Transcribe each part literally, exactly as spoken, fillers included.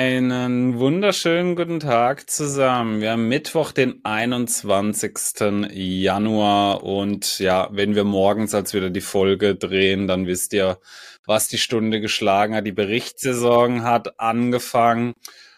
Einen wunderschönen guten Tag zusammen. Wir haben Mittwoch, den einundzwanzigsten Januar und ja, wenn wir morgens als wieder die Folge drehen, dann wisst ihr, was die Stunde geschlagen hat. Die Berichtssaison hat angefangen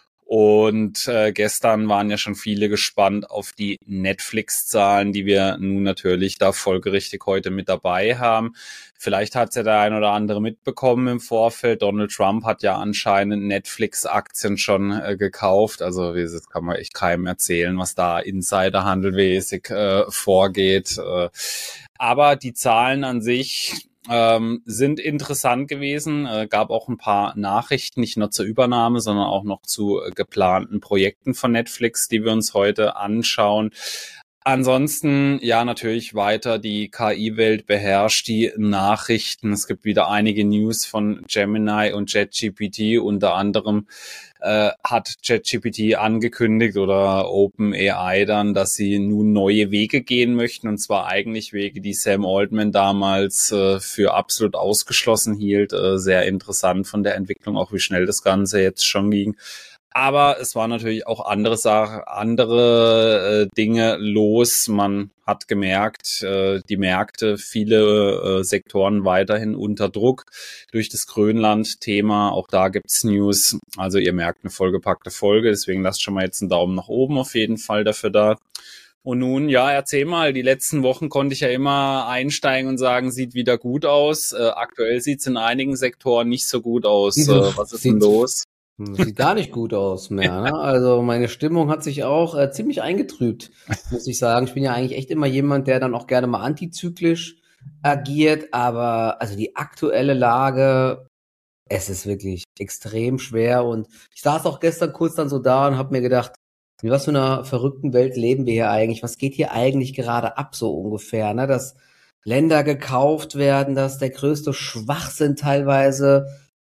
und äh, gestern waren ja schon viele gespannt auf die Netflix-Zahlen, die wir nun natürlich da folgerichtig heute mit dabei haben. Vielleicht hat es ja der ein oder andere mitbekommen im Vorfeld. Donald Trump hat ja anscheinend Netflix-Aktien schon äh, gekauft. Also das kann man echt keinem erzählen, was da insiderhandelmäßig äh, vorgeht. Äh, aber die Zahlen an sich ähm, sind interessant gewesen. Äh, gab auch ein paar Nachrichten, nicht nur zur Übernahme, sondern auch noch zu äh, geplanten Projekten von Netflix, die wir uns heute anschauen. Ansonsten, ja, natürlich weiter, die K I-Welt beherrscht die Nachrichten. Es gibt wieder einige News von Gemini und ChatGPT. Unter anderem äh, hat ChatGPT angekündigt oder OpenAI dann, dass sie nun neue Wege gehen möchten. Und zwar eigentlich Wege, die Sam Altman damals äh, für absolut ausgeschlossen hielt. Äh, sehr interessant von der Entwicklung, auch wie schnell das Ganze jetzt schon ging. Aber es waren natürlich auch andere Sachen, andere äh, Dinge los. Man hat gemerkt, äh, die Märkte, viele äh, Sektoren weiterhin unter Druck durch das Grönland-Thema. Auch da gibt's News. Also ihr merkt, eine vollgepackte Folge. Deswegen lasst schon mal jetzt einen Daumen nach oben auf jeden Fall dafür da. Und nun, ja, erzähl mal, die letzten Wochen konnte ich ja immer einsteigen und sagen, sieht wieder gut aus. Äh, aktuell sieht's in einigen Sektoren nicht so gut aus. Äh, was ist denn los? Sieht gar nicht gut aus mehr. Ne? Also meine Stimmung hat sich auch äh, ziemlich eingetrübt, muss ich sagen. Ich bin ja eigentlich echt immer jemand, der dann auch gerne mal antizyklisch agiert. Aber also die aktuelle Lage, es ist wirklich extrem schwer. Und ich saß auch gestern kurz dann so da und habe mir gedacht, in was für einer verrückten Welt leben wir hier eigentlich? Was geht hier eigentlich gerade ab so ungefähr? Ne? Dass Länder gekauft werden, dass der größte Schwachsinn teilweise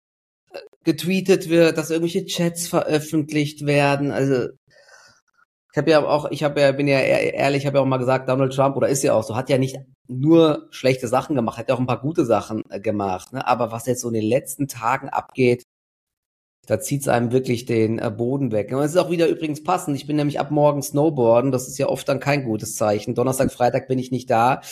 getweetet wird, dass irgendwelche Chats veröffentlicht werden. Also ich habe ja auch, ich habe ja, bin ja ehrlich, ich habe ja auch mal gesagt, Donald Trump, oder ist ja auch so, hat ja nicht nur schlechte Sachen gemacht, hat ja auch ein paar gute Sachen äh, gemacht. Ne? Aber was jetzt so in den letzten Tagen abgeht, da zieht's einem wirklich den äh, Boden weg. Und es ist auch wieder übrigens passend. Ich bin nämlich ab morgen Snowboarden. Das ist ja oft dann kein gutes Zeichen. Donnerstag, Freitag bin ich nicht da.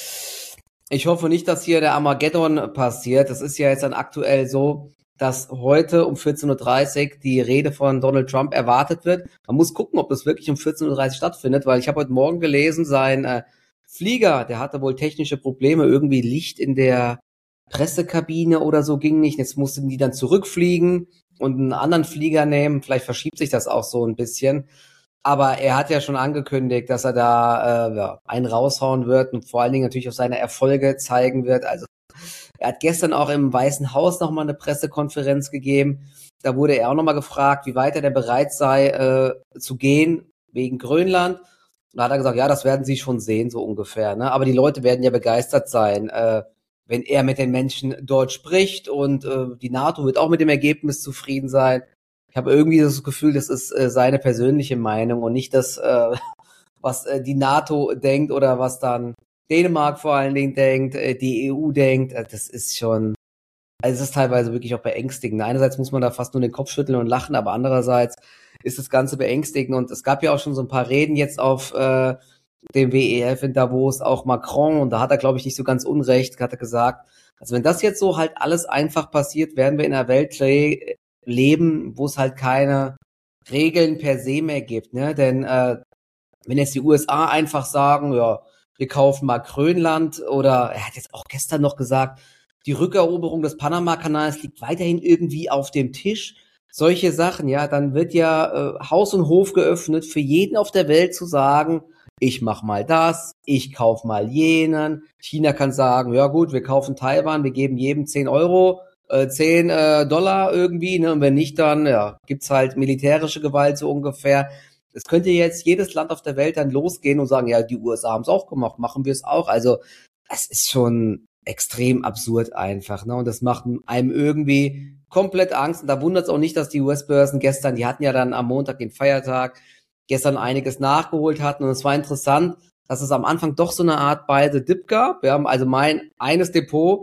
Ich hoffe nicht, dass hier der Armageddon passiert. Das ist ja jetzt dann aktuell so, dass heute um vierzehn Uhr dreißig die Rede von Donald Trump erwartet wird. Man muss gucken, ob das wirklich um vierzehn Uhr dreißig stattfindet, weil ich habe heute Morgen gelesen, sein äh, Flieger, der hatte wohl technische Probleme, irgendwie Licht in der Pressekabine oder so ging nicht. Jetzt mussten die dann zurückfliegen und einen anderen Flieger nehmen. Vielleicht verschiebt sich das auch so ein bisschen. Aber er hat ja schon angekündigt, dass er da äh, ja, einen raushauen wird und vor allen Dingen natürlich auch seine Erfolge zeigen wird. Also er hat gestern auch im Weißen Haus nochmal eine Pressekonferenz gegeben. Da wurde er auch nochmal gefragt, wie weit er denn bereit sei äh, zu gehen wegen Grönland. Und da hat er gesagt, ja, das werden Sie schon sehen, so ungefähr. Ne? Aber die Leute werden ja begeistert sein, äh, wenn er mit den Menschen dort spricht. Und äh, die NATO wird auch mit dem Ergebnis zufrieden sein. Ich habe irgendwie das Gefühl, das ist äh, seine persönliche Meinung und nicht das, äh, was äh, die NATO denkt oder was dann Dänemark vor allen Dingen denkt, äh, die E U denkt. Äh, das ist schon, also es ist teilweise wirklich auch beängstigend. Einerseits muss man da fast nur den Kopf schütteln und lachen, aber andererseits ist das Ganze beängstigend. Und es gab ja auch schon so ein paar Reden jetzt auf äh, dem W E F in Davos, auch Macron, und da hat er, glaube ich, nicht so ganz unrecht, hat er gesagt, also wenn das jetzt so halt alles einfach passiert, werden wir in einer Welt le- leben, wo es halt keine Regeln per se mehr gibt, ne? Denn äh, wenn jetzt die U S A einfach sagen, ja, wir kaufen mal Grönland, oder er hat jetzt auch gestern noch gesagt, die Rückeroberung des Panama-Kanals liegt weiterhin irgendwie auf dem Tisch. Solche Sachen, ja, dann wird ja äh, Haus und Hof geöffnet für jeden auf der Welt zu sagen, ich mach mal das, ich kauf mal jenen. China kann sagen, ja gut, wir kaufen Taiwan, wir geben jedem zehn Euro, äh, zehn äh, Dollar irgendwie, ne? Und wenn nicht, dann ja, gibt's halt militärische Gewalt so ungefähr. Es könnte jetzt jedes Land auf der Welt dann losgehen und sagen, ja, die U S A haben es auch gemacht, machen wir es auch. Also es ist schon extrem absurd einfach, ne? Und das macht einem irgendwie komplett Angst. Und da wundert es auch nicht, dass die U S-Börsen gestern, die hatten ja dann am Montag den Feiertag, gestern einiges nachgeholt hatten. Und es war interessant, dass es am Anfang doch so eine Art Buy the Dip gab. Wir haben also mein eines Depot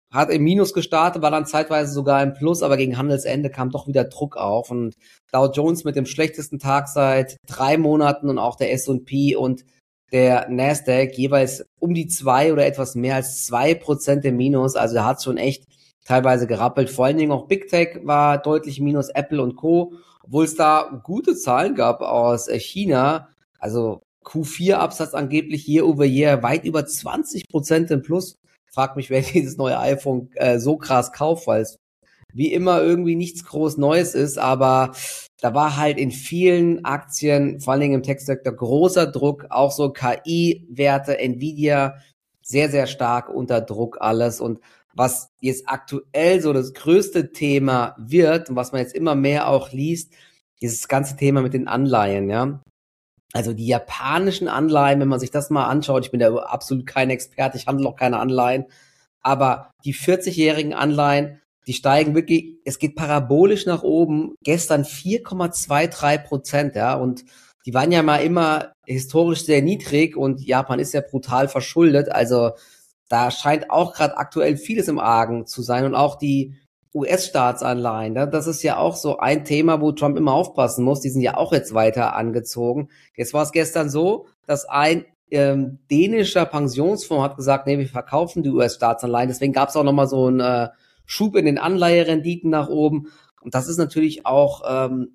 hat im Minus gestartet, war dann zeitweise sogar im Plus, aber gegen Handelsende kam doch wieder Druck auf und Dow Jones mit dem schlechtesten Tag seit drei Monaten und auch der S und P und der Nasdaq jeweils um die zwei oder etwas mehr als zwei Prozent im Minus, also er hat schon echt teilweise gerappelt, vor allen Dingen auch Big Tech war deutlich Minus, Apple und Co., obwohl es da gute Zahlen gab aus China, also Q vier Absatz angeblich year over year weit über zwanzig Prozent im Plus. Frag mich, wer dieses neue iPhone äh, so krass kauft, weil es wie immer irgendwie nichts groß Neues ist, aber da war halt in vielen Aktien, vor allen Dingen im Tech-Sektor, großer Druck, auch so K I-Werte, Nvidia, sehr, sehr stark unter Druck alles. Und was jetzt aktuell so das größte Thema wird und was man jetzt immer mehr auch liest, dieses ganze Thema mit den Anleihen, ja. Also die japanischen Anleihen, wenn man sich das mal anschaut, ich bin da absolut kein Experte, ich handle auch keine Anleihen, aber die vierzigjährigen Anleihen, die steigen wirklich, es geht parabolisch nach oben, gestern vier Komma drei Prozent, ja, und die waren ja mal immer historisch sehr niedrig und Japan ist ja brutal verschuldet, also da scheint auch gerade aktuell vieles im Argen zu sein und auch die U S-Staatsanleihen, das ist ja auch so ein Thema, wo Trump immer aufpassen muss, die sind ja auch jetzt weiter angezogen. Jetzt war es gestern so, dass ein ähm, dänischer Pensionsfonds hat gesagt, nee, wir verkaufen die U S-Staatsanleihen, deswegen gab es auch nochmal so einen äh, Schub in den Anleiherenditen nach oben und das ist natürlich auch ähm,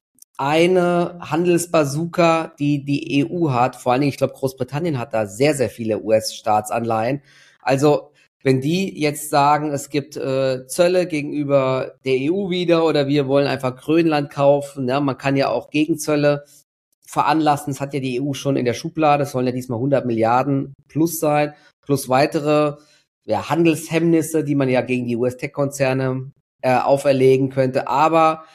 eine Handelsbazooka, die die E U hat, vor allen Dingen, ich glaube, Großbritannien hat da sehr, sehr viele U S-Staatsanleihen, also wenn die jetzt sagen, es gibt äh, Zölle gegenüber der E U wieder oder wir wollen einfach Grönland kaufen, ja, man kann ja auch Gegenzölle veranlassen, das hat ja die E U schon in der Schublade, es sollen ja diesmal hundert Milliarden plus sein, plus weitere ja, Handelshemmnisse, die man ja gegen die U S-Tech-Konzerne äh, auferlegen könnte, aber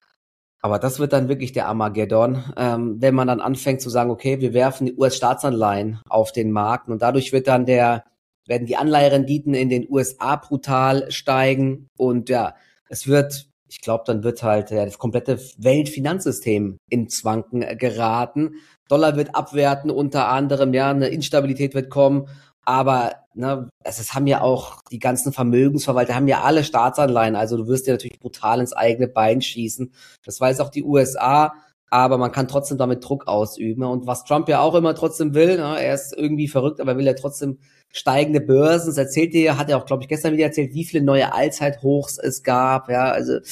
aber das wird dann wirklich der Armageddon, ähm, wenn man dann anfängt zu sagen, okay, wir werfen die U S-Staatsanleihen auf den Markt und dadurch wird dann der werden die Anleiherenditen in den U S A brutal steigen und ja, es wird, ich glaube, dann wird halt ja, das komplette Weltfinanzsystem ins Wanken geraten. Dollar wird abwerten unter anderem, ja, eine Instabilität wird kommen, aber ne, es, es haben ja auch die ganzen Vermögensverwalter, haben ja alle Staatsanleihen, also du wirst dir natürlich brutal ins eigene Bein schießen. Das weiß auch die U S A, aber man kann trotzdem damit Druck ausüben und was Trump ja auch immer trotzdem will, ne, er ist irgendwie verrückt, aber will er trotzdem steigende Börsen, das erzählt ihr, hat er auch, glaube ich, gestern wieder erzählt, wie viele neue Allzeithochs es gab, ja, also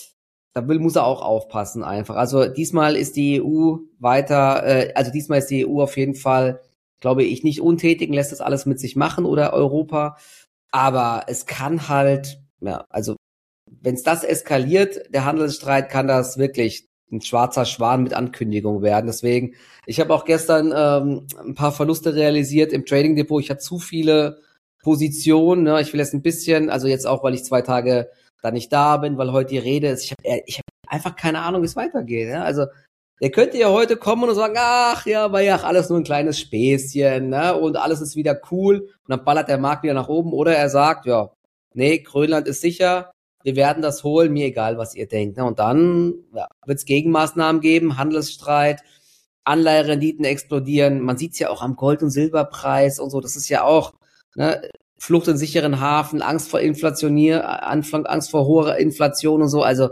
da will, muss er auch aufpassen einfach. Also diesmal ist die E U weiter, äh, also diesmal ist die E U auf jeden Fall, glaube ich, nicht untätig, lässt das alles mit sich machen oder Europa, aber es kann halt, ja, also wenn es das eskaliert, der Handelsstreit, kann das wirklich ein schwarzer Schwan mit Ankündigung werden. Deswegen, ich habe auch gestern ähm, ein paar Verluste realisiert im Trading Depot. Ich hatte zu viele Positionen. Ne? Ich will jetzt ein bisschen, also jetzt auch, weil ich zwei Tage da nicht da bin, weil heute die Rede ist. Ich habe ich hab einfach keine Ahnung, wie es weitergeht. Ja? Also der könnte ja heute kommen und sagen, ach ja, war ja alles nur ein kleines Späßchen, ne? Und alles ist wieder cool. Und dann ballert der Markt wieder nach oben. Oder er sagt, ja, nee, Grönland ist sicher. Wir werden das holen, mir egal, was ihr denkt. Ne? Und dann ja, wird es Gegenmaßnahmen geben, Handelsstreit, Anleiherenditen explodieren. Man sieht es ja auch am Gold- und Silberpreis und so. Das ist ja auch ne, Flucht in sicheren Hafen, Angst vor Inflationier, Anfang Angst vor hoher Inflation und so. Also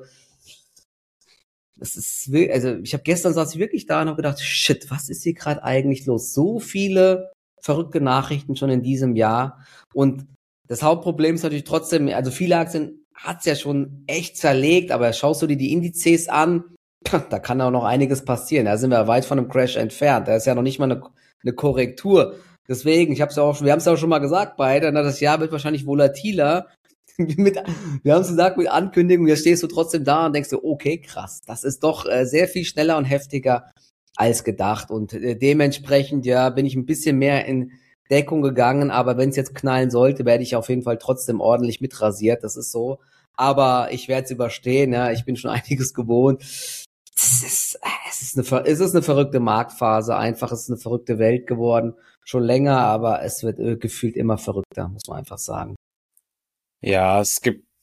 das ist, also ich habe gestern saß ich wirklich da und habe gedacht, shit, was ist hier gerade eigentlich los? So viele verrückte Nachrichten schon in diesem Jahr. Und das Hauptproblem ist natürlich trotzdem, also viele Aktien hat's ja schon echt zerlegt, aber schaust du dir die Indizes an, da kann auch noch einiges passieren. Da sind wir weit von einem Crash entfernt. Da ist ja noch nicht mal eine, eine Korrektur. Deswegen, ich hab's ja auch schon, wir haben es ja auch schon mal gesagt beide, na, das Jahr wird wahrscheinlich volatiler. mit, wir haben es gesagt mit Ankündigung, jetzt stehst du trotzdem da und denkst du, okay, krass, das ist doch äh, sehr viel schneller und heftiger als gedacht. Und äh, dementsprechend, ja, bin ich ein bisschen mehr in Deckung gegangen, aber wenn es jetzt knallen sollte, werde ich auf jeden Fall trotzdem ordentlich mitrasiert, das ist so. Aber ich werde es überstehen, ja, ich bin schon einiges gewohnt. Es ist, es ist eine, es ist eine verrückte Marktphase, einfach, es ist eine verrückte Welt geworden, schon länger, aber es wird äh, gefühlt immer verrückter, muss man einfach sagen. Ja, es gibt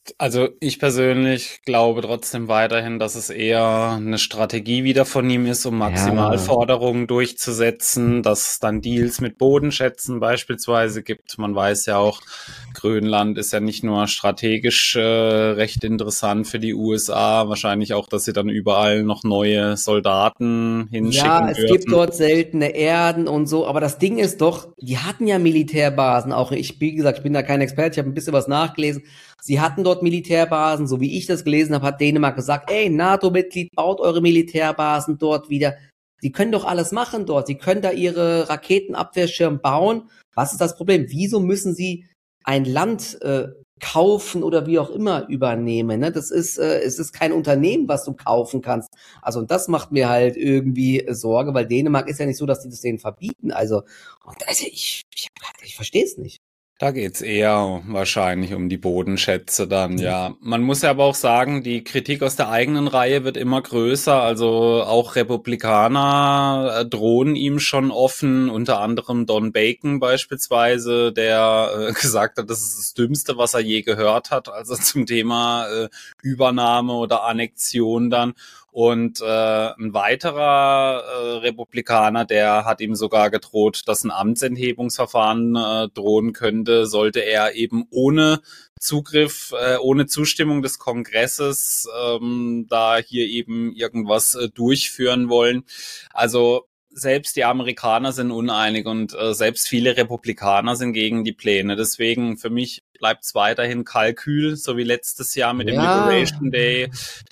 Also ich persönlich glaube trotzdem weiterhin, dass es eher eine Strategie wieder von ihm ist, um Ja, Maximalforderungen durchzusetzen, dass es dann Deals mit Bodenschätzen beispielsweise gibt. Man weiß ja auch, Grönland ist ja nicht nur strategisch äh, recht interessant für die U S A, wahrscheinlich auch, dass sie dann überall noch neue Soldaten ja, hinschicken es gibt würden. dort seltene Erden und so, aber das Ding ist doch, die hatten ja Militärbasen, auch ich, wie gesagt, ich bin da kein Experte, ich habe ein bisschen was nachgelesen. Sie hatten dort Militärbasen, so wie ich das gelesen habe, hat Dänemark gesagt, ey, NATO-Mitglied, baut eure Militärbasen dort wieder. Sie können doch alles machen dort, sie können da ihre Raketenabwehrschirm bauen. Was ist das Problem? Wieso müssen sie ein Land äh, kaufen oder wie auch immer übernehmen? Ne? Das ist, äh, es ist kein Unternehmen, was du kaufen kannst. Also und das macht mir halt irgendwie äh, Sorge, weil Dänemark ist ja nicht so, dass die das denen verbieten. Also, und also ich, ich, ich verstehe es nicht. Da geht's eher wahrscheinlich um die Bodenschätze dann, ja. Man muss ja aber auch sagen, die Kritik aus der eigenen Reihe wird immer größer. Also auch Republikaner äh, drohen ihm schon offen, unter anderem Don Bacon beispielsweise, der äh, gesagt hat, das ist das Dümmste, was er je gehört hat, also zum Thema äh, Übernahme oder Annexion dann. Und äh, ein weiterer äh, Republikaner, der hat ihm sogar gedroht, dass ein Amtsenthebungsverfahren äh, drohen könnte, sollte er eben ohne Zugriff, äh, ohne Zustimmung des Kongresses ähm, da hier eben irgendwas äh, durchführen wollen. Also selbst die Amerikaner sind uneinig und äh, selbst viele Republikaner sind gegen die Pläne. Deswegen für mich bleibt es weiterhin Kalkül, so wie letztes Jahr mit dem Ja, Liberation Day.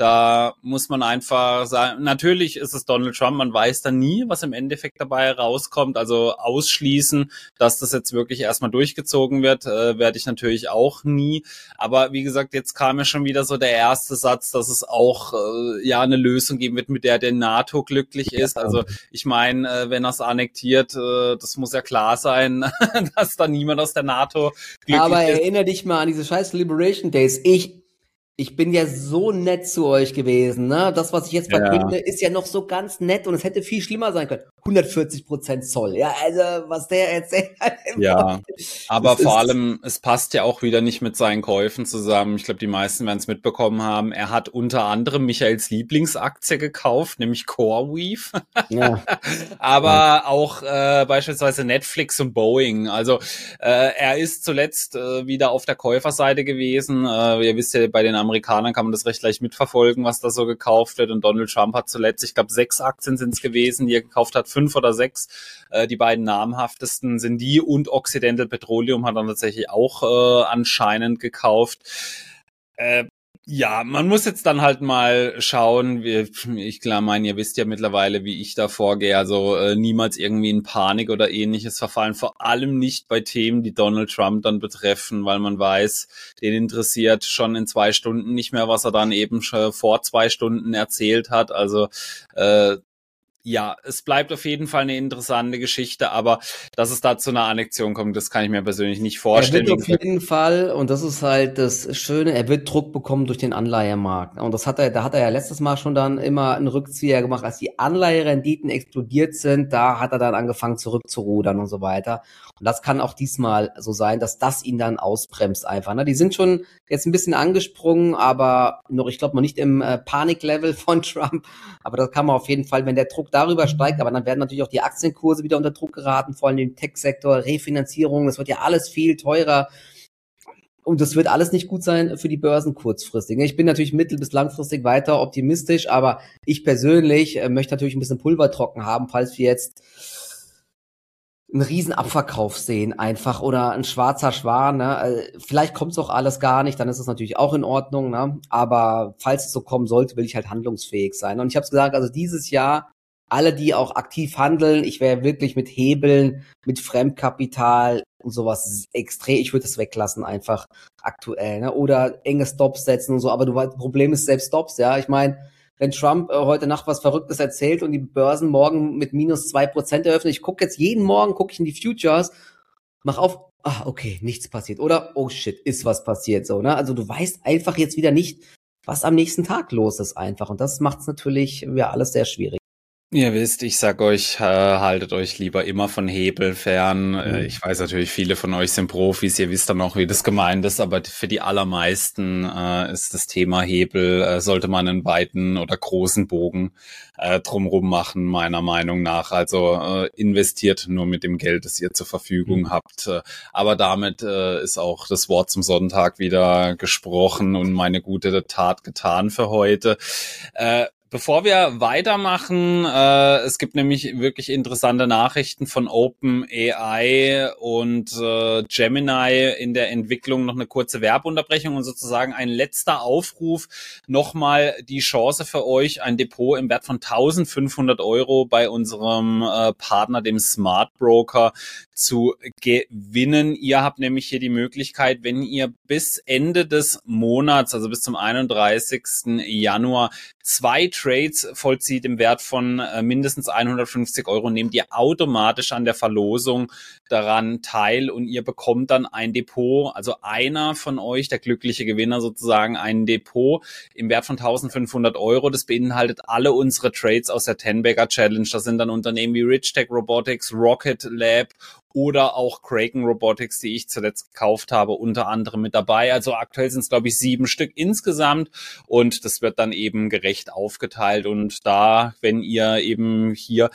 Da muss man einfach sagen, natürlich ist es Donald Trump, man weiß dann nie, was im Endeffekt dabei rauskommt. Also ausschließen, dass das jetzt wirklich erstmal durchgezogen wird, äh, werde ich natürlich auch nie. Aber wie gesagt, jetzt kam ja schon wieder so der erste Satz, dass es auch äh, ja eine Lösung geben wird, mit der der NATO glücklich ist. Also ich meine, äh, wenn er es annektiert, äh, das muss ja klar sein, dass da niemand aus der NATO glücklich aber ist. erinnere dich mal an diese scheiß Liberation Days. Ich, ich bin ja so nett zu euch gewesen, ne? Das, was ich jetzt Ja. verkünde, ist ja noch so ganz nett und es hätte viel schlimmer sein können. hundertvierzig Prozent Zoll. Ja, also, was der erzählt hat. Ja, aber Das vor ist, allem, es passt ja auch wieder nicht mit seinen Käufen zusammen. Ich glaube, die meisten werden es mitbekommen haben. Er hat unter anderem Michaels Lieblingsaktie gekauft, nämlich CoreWeave, ja. aber auch äh, beispielsweise Netflix und Boeing. Also äh, er ist zuletzt äh, wieder auf der Käuferseite gewesen. Äh, ihr wisst ja, bei den Amerikanern kann man das recht leicht mitverfolgen, was da so gekauft wird. Und Donald Trump hat zuletzt, ich glaube, sechs Aktien sind es gewesen, die er gekauft hat, fünf oder sechs. Äh, die beiden namhaftesten sind die und Occidental Petroleum hat er tatsächlich auch äh, anscheinend gekauft. Äh, ja, man muss jetzt dann halt mal schauen. Wir, ich klar meine, ihr wisst ja mittlerweile, wie ich da vorgehe. Also äh, niemals irgendwie in Panik oder ähnliches verfallen. Vor allem nicht bei Themen, die Donald Trump dann betreffen, weil man weiß, den interessiert schon in zwei Stunden nicht mehr, was er dann eben schon vor zwei Stunden erzählt hat. Also äh, ja, es bleibt auf jeden Fall eine interessante Geschichte, aber dass es da zu einer Annexion kommt, das kann ich mir persönlich nicht Er vorstellen. wird auf jeden Fall, und das ist halt das Schöne, er wird Druck bekommen durch den Anleihemarkt. Und das hat er, da hat er ja letztes Mal schon dann immer einen Rückzieher gemacht, als die Anleiherenditen explodiert sind, da hat er dann angefangen zurückzurudern und so weiter. Und das kann auch diesmal so sein, dass das ihn dann ausbremst einfach. Ne? Die sind schon jetzt ein bisschen angesprungen, aber noch, ich glaube, noch nicht im äh, Paniklevel von Trump. Aber das kann man auf jeden Fall, wenn der Druck darüber steigt, aber dann werden natürlich auch die Aktienkurse wieder unter Druck geraten, vor allem im Tech-Sektor, Refinanzierung, das wird ja alles viel teurer. Und das wird alles nicht gut sein für die Börsen kurzfristig. Ich bin natürlich mittel- bis langfristig weiter optimistisch, aber ich persönlich äh, möchte natürlich ein bisschen Pulver trocken haben, falls wir jetzt einen riesen Abverkauf sehen einfach oder ein schwarzer Schwan. Ne? Also vielleicht kommt es auch alles gar nicht, dann ist es natürlich auch in Ordnung. Ne? Aber falls es so kommen sollte, will ich halt handlungsfähig sein. Und ich habe es gesagt, also dieses Jahr, alle, die auch aktiv handeln, ich wäre wirklich mit Hebeln, mit Fremdkapital und sowas extrem, ich würde es weglassen einfach aktuell. Ne? Oder enge Stops setzen und so. Aber du weißt, das Problem ist selbst Stops, ja. Ich meine, wenn Trump äh, heute Nacht was Verrücktes erzählt und die Börsen morgen mit minus zwei Prozent eröffnen, ich gucke jetzt jeden Morgen, gucke ich in die Futures, mach auf, ah, okay, nichts passiert. Oder, oh shit, ist was passiert, so, ne? Also du weißt einfach jetzt wieder nicht, was am nächsten Tag los ist einfach. Und das macht es natürlich ja alles sehr schwierig. Ihr wisst, ich sag euch, äh, haltet euch lieber immer von Hebel fern. Äh, Mhm. ich weiß natürlich, viele von euch sind Profis, ihr wisst dann auch, wie das gemeint ist, aber für die allermeisten äh, ist das Thema Hebel, äh, sollte man einen weiten oder großen Bogen äh, drumrum machen, meiner Meinung nach. Also äh, investiert nur mit dem Geld, das ihr zur Verfügung Mhm. habt. Äh, aber damit äh, ist auch das Wort zum Sonntag wieder gesprochen und meine gute Tat getan für heute. Äh, Bevor wir weitermachen, äh, es gibt nämlich wirklich interessante Nachrichten von OpenAI und äh, Gemini in der Entwicklung. Noch eine kurze Werbeunterbrechung und sozusagen ein letzter Aufruf. Nochmal die Chance für euch, ein Depot im Wert von eintausendfünfhundert Euro bei unserem äh, Partner, dem Smart Broker, zu gewinnen. Ihr habt nämlich hier die Möglichkeit, wenn ihr bis Ende des Monats, also bis zum einunddreißigsten Januar, zwei Trades vollzieht im Wert von äh, mindestens hundertfünfzig Euro, nehmt ihr automatisch an der Verlosung daran teil und ihr bekommt dann ein Depot, also einer von euch, der glückliche Gewinner sozusagen, ein Depot im Wert von eintausendfünfhundert Euro. Das beinhaltet alle unsere Trades aus der ten-Bagger Challenge. Das sind dann Unternehmen wie Richtech Robotics, Rocket Lab oder auch Kraken Robotics, die ich zuletzt gekauft habe, unter anderem mit dabei. Also aktuell sind es, glaube ich, sieben Stück insgesamt und das wird dann eben gerecht aufgeteilt. Und da, wenn ihr eben hier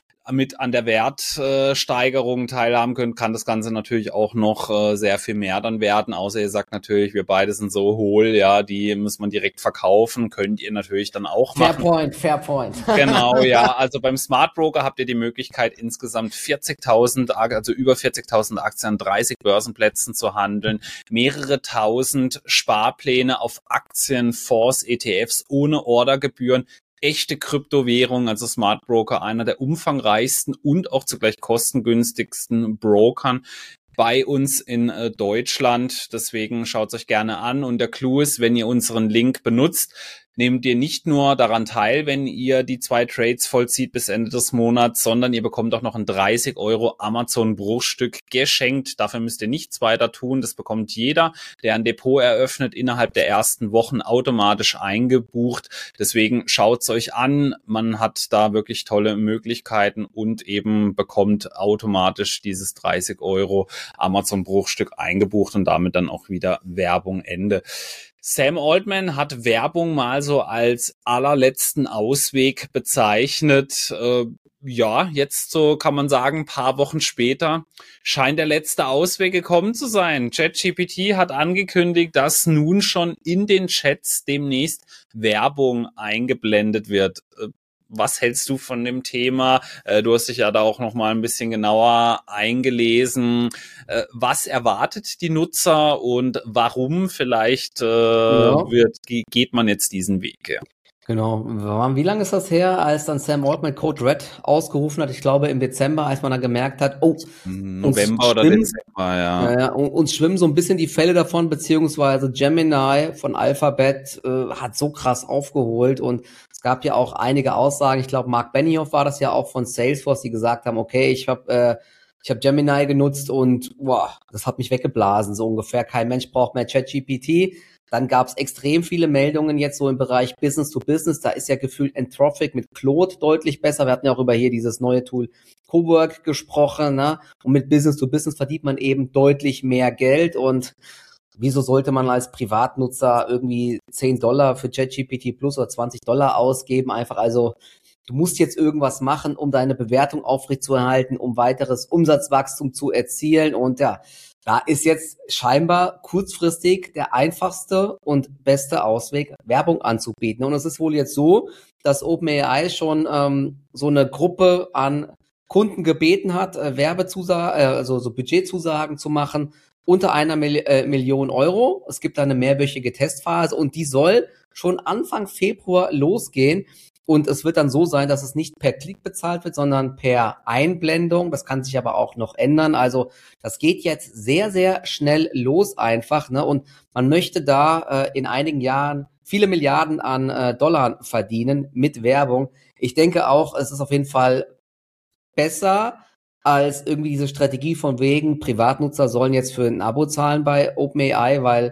mit an der Wertsteigerung teilhaben könnt, kann das Ganze natürlich auch noch äh, sehr viel mehr dann werden. Außer ihr sagt natürlich, wir beide sind so hohl, ja, die muss man direkt verkaufen, könnt ihr natürlich dann auch Fair machen. point, fair point. Genau, ja. Also beim Smart Broker habt ihr die Möglichkeit, insgesamt vierzigtausend, also über vierzigtausend Aktien an dreißig Börsenplätzen zu handeln, mehrere tausend Sparpläne auf Aktien, Fonds, E T Fs ohne Ordergebühren, echte Kryptowährung, also Smart Broker, einer der umfangreichsten und auch zugleich kostengünstigsten Brokern bei uns in äh, Deutschland. Deswegen schaut es euch gerne an. Und der Clou ist, wenn ihr unseren Link benutzt, nehmt ihr nicht nur daran teil, wenn ihr die zwei Trades vollzieht bis Ende des Monats, sondern ihr bekommt auch noch ein dreißig Euro Amazon-Bruchstück geschenkt. Dafür müsst ihr nichts weiter tun. Das bekommt jeder, der ein Depot eröffnet, innerhalb der ersten Wochen automatisch eingebucht. Deswegen schaut es euch an. Man hat da wirklich tolle Möglichkeiten und eben bekommt automatisch dieses dreißig Euro Amazon-Bruchstück eingebucht und damit dann auch wieder Werbung Ende. Sam Altman hat Werbung mal so als allerletzten Ausweg bezeichnet. Äh, ja, jetzt so kann man sagen, ein paar Wochen später scheint der letzte Ausweg gekommen zu sein. ChatGPT hat angekündigt, dass nun schon in den Chats demnächst Werbung eingeblendet wird. Äh, Was hältst du von dem Thema? Du hast dich ja da auch noch mal ein bisschen genauer eingelesen. Was erwartet die Nutzer und warum vielleicht äh, Ja. wird, geht man jetzt diesen Weg? Ja. Genau. Wie lange ist das her, als dann Sam Altman Code Red ausgerufen hat? Ich glaube im Dezember, als man dann gemerkt hat, oh, November uns oder schwimmen, Dezember, ja. ja, ja, uns schwimmen so ein bisschen die Fälle davon, beziehungsweise Gemini von Alphabet äh, hat so krass aufgeholt und es gab ja auch einige Aussagen. Ich glaube, Mark Benioff war das ja auch von Salesforce, die gesagt haben, okay, ich habe äh, ich habe Gemini genutzt und wow, das hat mich weggeblasen, so ungefähr. Kein Mensch braucht mehr ChatGPT. Dann gab es extrem viele Meldungen jetzt so im Bereich Business to Business. Da ist ja gefühlt Anthropic mit Claude deutlich besser. Wir hatten ja auch über hier dieses neue Tool Cowork gesprochen, ne? Und mit Business to Business verdient man eben deutlich mehr Geld. Und wieso sollte man als Privatnutzer irgendwie zehn Dollar für ChatGPT Plus oder zwanzig Dollar ausgeben? Einfach also, du musst jetzt irgendwas machen, um deine Bewertung aufrechtzuerhalten, um weiteres Umsatzwachstum zu erzielen. Und ja, da ist jetzt scheinbar kurzfristig der einfachste und beste Ausweg, Werbung anzubieten. Und es ist wohl jetzt so, dass OpenAI schon ähm, so eine Gruppe an Kunden gebeten hat, äh, Werbezusagen, äh, also so Budgetzusagen zu machen, unter einer Mil- äh, Million Euro. Es gibt da eine mehrwöchige Testphase und die soll schon Anfang Februar losgehen. Und es wird dann so sein, dass es nicht per Klick bezahlt wird, sondern per Einblendung. Das kann sich aber auch noch ändern. Also das geht jetzt sehr, sehr schnell los einfach, ne? Und man möchte da äh, in einigen Jahren viele Milliarden an äh, Dollar verdienen mit Werbung. Ich denke auch, es ist auf jeden Fall besser als irgendwie diese Strategie von wegen, Privatnutzer sollen jetzt für ein Abo zahlen bei OpenAI, weil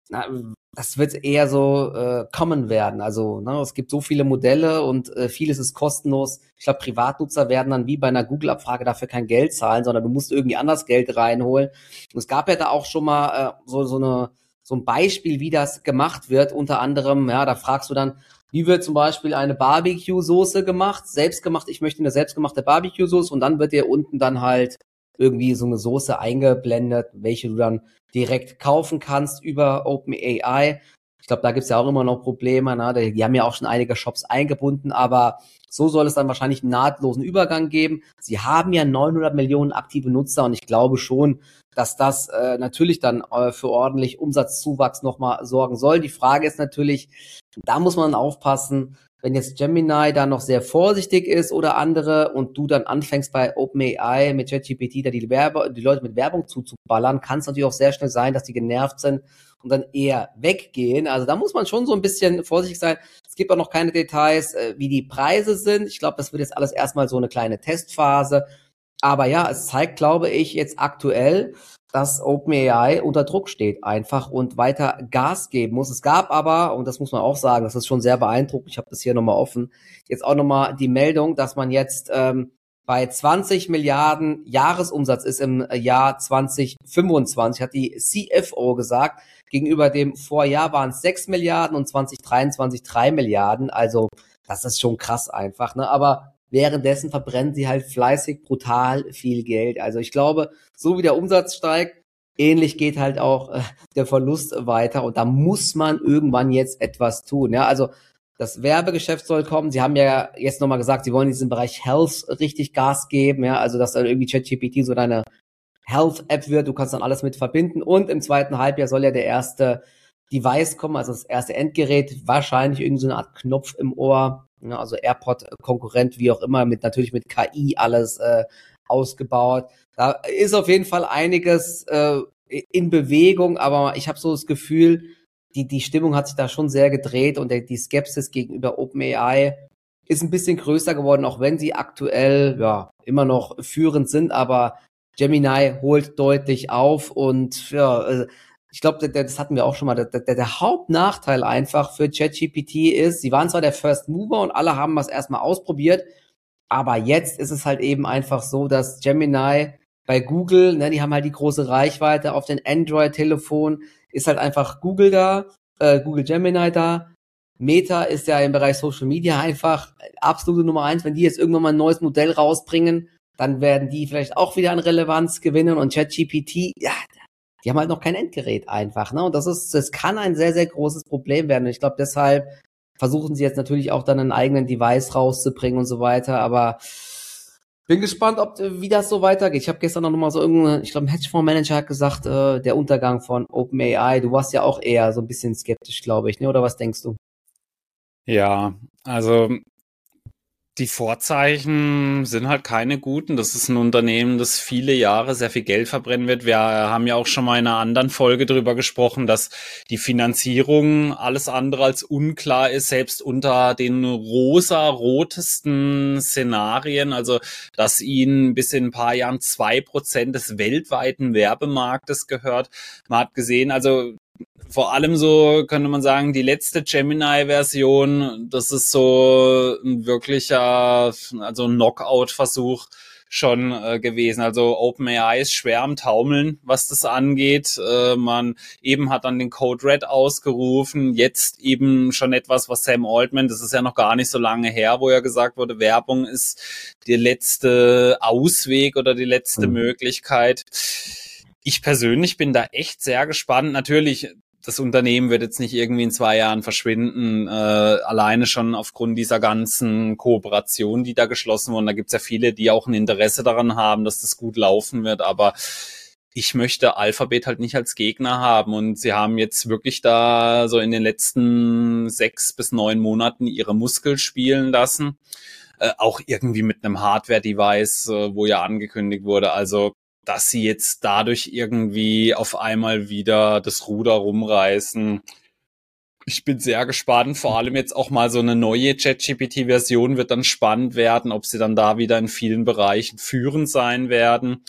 na, das wird eher so äh, common werden. Also ne, es gibt so viele Modelle und äh, vieles ist kostenlos. Ich glaube, Privatnutzer werden dann wie bei einer Google-Abfrage dafür kein Geld zahlen, sondern du musst irgendwie anders Geld reinholen. Und es gab ja da auch schon mal äh, so so eine so ein Beispiel, wie das gemacht wird. Unter anderem, ja, da fragst du dann, wie wird zum Beispiel eine Barbecue-Soße gemacht? Selbstgemacht, ich möchte eine selbstgemachte Barbecue-Soße und dann wird dir unten dann halt irgendwie so eine Soße eingeblendet, welche du dann direkt kaufen kannst über OpenAI. Ich glaube, da gibt's ja auch immer noch Probleme. Ne? Die haben ja auch schon einige Shops eingebunden, aber so soll es dann wahrscheinlich einen nahtlosen Übergang geben. Sie haben ja neunhundert Millionen aktive Nutzer und ich glaube schon, dass das äh, natürlich dann äh, für ordentlich Umsatzzuwachs nochmal sorgen soll. Die Frage ist natürlich, da muss man aufpassen, wenn jetzt Gemini da noch sehr vorsichtig ist oder andere und du dann anfängst bei OpenAI mit ChatGPT da die, Werbe, die Leute mit Werbung zuzuballern, kann es natürlich auch sehr schnell sein, dass die genervt sind und dann eher weggehen. Also da muss man schon so ein bisschen vorsichtig sein. Es gibt auch noch keine Details, äh, wie die Preise sind. Ich glaube, das wird jetzt alles erstmal so eine kleine Testphase. Aber ja, es zeigt, glaube ich, jetzt aktuell, dass OpenAI unter Druck steht einfach und weiter Gas geben muss. Es gab aber, und das muss man auch sagen, das ist schon sehr beeindruckend, ich habe das hier nochmal offen, jetzt auch nochmal die Meldung, dass man jetzt ähm, bei zwanzig Milliarden Jahresumsatz ist im Jahr zwanzig fünfundzwanzig, hat die C F O gesagt. Gegenüber dem Vorjahr waren es sechs Milliarden und zwanzig dreiundzwanzig drei Milliarden. Also das ist schon krass einfach, ne? Aber währenddessen verbrennen sie halt fleißig brutal viel Geld. Also ich glaube, so wie der Umsatz steigt, ähnlich geht halt auch äh, der Verlust weiter. Und da muss man irgendwann jetzt etwas tun. Ja, also das Werbegeschäft soll kommen. Sie haben ja jetzt nochmal gesagt, sie wollen in diesem Bereich Health richtig Gas geben. Ja, also dass dann irgendwie ChatGPT so deine Health-App wird. Du kannst dann alles mit verbinden. Und im zweiten Halbjahr soll ja der erste Device kommen, also das erste Endgerät, wahrscheinlich irgend so eine Art Knopf im Ohr, ja, also AirPod-Konkurrent, wie auch immer, mit natürlich mit K I alles äh, ausgebaut. Da ist auf jeden Fall einiges äh, in Bewegung, aber ich habe so das Gefühl, die die Stimmung hat sich da schon sehr gedreht und der, die Skepsis gegenüber OpenAI ist ein bisschen größer geworden, auch wenn sie aktuell ja immer noch führend sind, aber Gemini holt deutlich auf und ja, äh, ich glaube, das hatten wir auch schon mal, der, der, der Hauptnachteil einfach für ChatGPT ist, sie waren zwar der First Mover und alle haben das erstmal ausprobiert, aber jetzt ist es halt eben einfach so, dass Gemini bei Google, ne, die haben halt die große Reichweite auf den Android-Telefon, ist halt einfach Google da, äh, Google Gemini da. Meta ist ja im Bereich Social Media einfach absolute Nummer eins. Wenn die jetzt irgendwann mal ein neues Modell rausbringen, dann werden die vielleicht auch wieder an Relevanz gewinnen und ChatGPT, ja, die haben halt noch kein Endgerät einfach, ne? Und das ist, das kann ein sehr, sehr großes Problem werden. Und ich glaube, deshalb versuchen sie jetzt natürlich auch dann einen eigenen Device rauszubringen und so weiter. Aber bin gespannt, ob wie das so weitergeht. Ich habe gestern noch mal so irgendein, ich glaube, ein Hedgefondsmanager hat gesagt, äh, der Untergang von OpenAI. Du warst ja auch eher so ein bisschen skeptisch, glaube ich, ne? Oder was denkst du? Ja, also die Vorzeichen sind halt keine guten. Das ist ein Unternehmen, das viele Jahre sehr viel Geld verbrennen wird. Wir haben ja auch schon mal in einer anderen Folge drüber gesprochen, dass die Finanzierung alles andere als unklar ist, selbst unter den rosa-rotesten Szenarien. Also, dass ihnen bis in ein paar Jahren zwei Prozent des weltweiten Werbemarktes gehört. Man hat gesehen, also vor allem so könnte man sagen, die letzte Gemini-Version, das ist so ein wirklicher, also ein Knockout-Versuch schon äh, gewesen. Also OpenAI ist schwer am Taumeln, was das angeht. Äh, man eben hat dann den Code Red ausgerufen, jetzt eben schon etwas, was Sam Altman, das ist ja noch gar nicht so lange her, wo ja gesagt wurde, Werbung ist der letzte Ausweg oder die letzte mhm. Möglichkeit. Ich persönlich bin da echt sehr gespannt. Natürlich, das Unternehmen wird jetzt nicht irgendwie in zwei Jahren verschwinden, äh, alleine schon aufgrund dieser ganzen Kooperation, die da geschlossen wurden. Da gibt's ja viele, die auch ein Interesse daran haben, dass das gut laufen wird. Aber ich möchte Alphabet halt nicht als Gegner haben. Und sie haben jetzt wirklich da so in den letzten sechs bis neun Monaten ihre Muskel spielen lassen. Äh, auch irgendwie mit einem Hardware-Device, äh, wo ja angekündigt wurde. Also dass sie jetzt dadurch irgendwie auf einmal wieder das Ruder rumreißen. Ich bin sehr gespannt, vor allem jetzt auch mal so eine neue ChatGPT-Version wird dann spannend werden, ob sie dann da wieder in vielen Bereichen führend sein werden.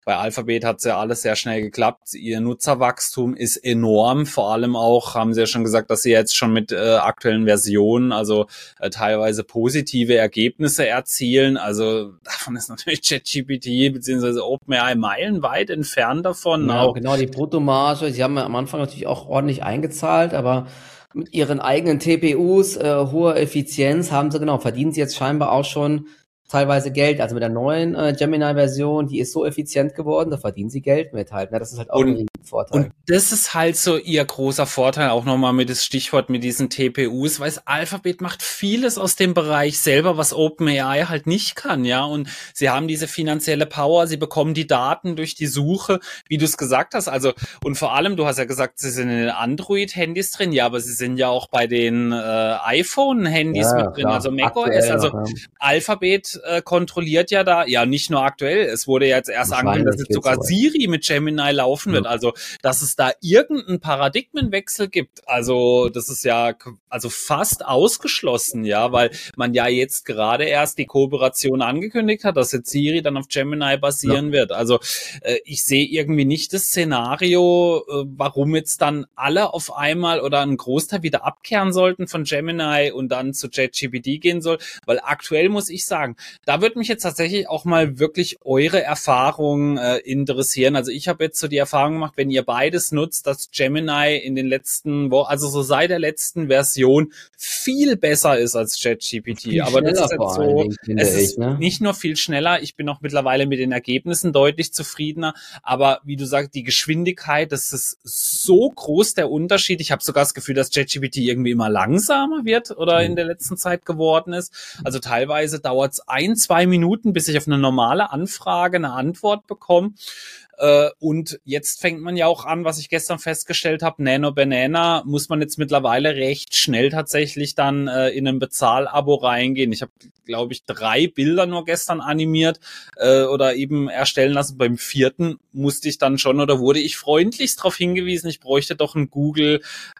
Bei Alphabet hat es ja alles sehr schnell geklappt. Ihr Nutzerwachstum ist enorm. Vor allem auch, haben sie ja schon gesagt, dass sie jetzt schon mit äh, aktuellen Versionen, also äh, teilweise positive Ergebnisse erzielen. Also davon ist natürlich ChatGPT bzw. OpenAI meilenweit entfernt davon. Ja, Auch genau, die Bruttomarge, sie haben ja am Anfang natürlich auch ordentlich eingezahlt, aber mit ihren eigenen T P Us, äh, hoher Effizienz, haben sie, genau, verdienen sie jetzt scheinbar auch schon teilweise Geld. Also mit der neuen äh, Gemini-Version, die ist so effizient geworden, da verdienen sie Geld mit halt. Ne? Das ist halt auch ein und riesen Vorteil. Und das ist halt so ihr großer Vorteil, auch nochmal mit das Stichwort mit diesen T P Us, weil Alphabet macht vieles aus dem Bereich selber, was OpenAI halt nicht kann, ja, und sie haben diese finanzielle Power, sie bekommen die Daten durch die Suche, wie du es gesagt hast, also, und vor allem, du hast ja gesagt, sie sind in den Android-Handys drin, ja, aber sie sind ja auch bei den äh, iPhone-Handys Ja, mit drin, klar, also macOS, aktuell also noch, ja. Alphabet äh, kontrolliert ja da, ja, nicht nur aktuell, es wurde jetzt erst angekündigt, dass Wahrscheinlich jetzt wird's sogar soweit. Siri mit Gemini laufen wird, Ja. also dass es da irgendeinen Paradigmenwechsel gibt. Also das ist ja also fast ausgeschlossen, ja, weil man ja jetzt gerade erst die Kooperation angekündigt hat, dass jetzt Siri dann auf Gemini basieren Ja. wird. Also äh, ich sehe irgendwie nicht das Szenario, äh, warum jetzt dann alle auf einmal oder ein Großteil wieder abkehren sollten von Gemini und dann zu ChatGPT gehen soll, weil aktuell muss ich sagen, da würde mich jetzt tatsächlich auch mal wirklich eure Erfahrungen äh, interessieren. Also ich habe jetzt so die Erfahrung gemacht, wenn ihr beides nutzt, dass Gemini in den letzten Wochen, also so seit der letzten Version, viel besser ist als ChatGPT. Viel Aber das schneller ist jetzt vor allen so, Dingen, finde es ich, ist ne? nicht nur viel schneller, ich bin auch mittlerweile mit den Ergebnissen deutlich zufriedener, aber wie du sagst, die Geschwindigkeit, das ist so groß der Unterschied. Ich habe sogar das Gefühl, dass ChatGPT irgendwie immer langsamer wird oder in der letzten Zeit geworden ist. Also teilweise dauert es ein, zwei Minuten, bis ich auf eine normale Anfrage eine Antwort bekomme. Äh, und jetzt fängt man ja auch an, was ich gestern festgestellt habe, Nano Banana muss man jetzt mittlerweile recht schnell tatsächlich dann äh, in ein Bezahlabo reingehen. Ich habe, glaube ich, drei Bilder nur gestern animiert äh, oder eben erstellen lassen. Beim vierten musste ich dann schon oder wurde ich freundlichst darauf hingewiesen, ich bräuchte doch ein Google